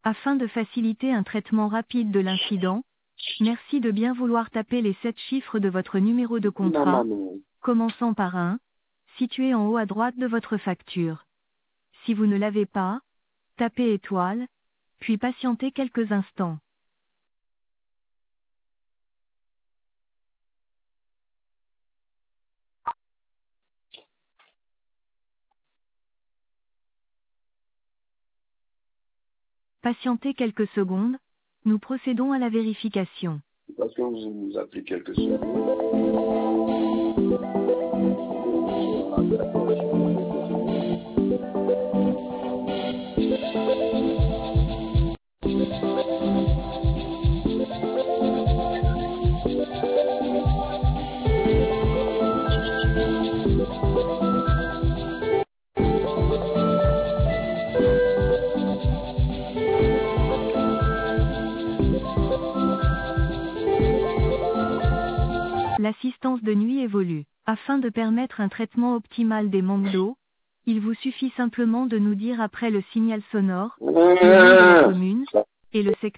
Afin de faciliter un traitement rapide de l'incident, merci de bien vouloir taper les 7 chiffres de votre numéro de contrat, commençant par 1, situé en haut à droite de votre facture. Si vous ne l'avez pas, tapez étoile, puis patientez quelques instants. Patientez quelques secondes, nous procédons à la vérification. Parce que vous nous appelez quelques secondes. L'assistance de nuit évolue. Afin de permettre un traitement optimal des manques d'eau, il vous suffit simplement de nous dire après le signal sonore, le nom de la commune, et le secteur.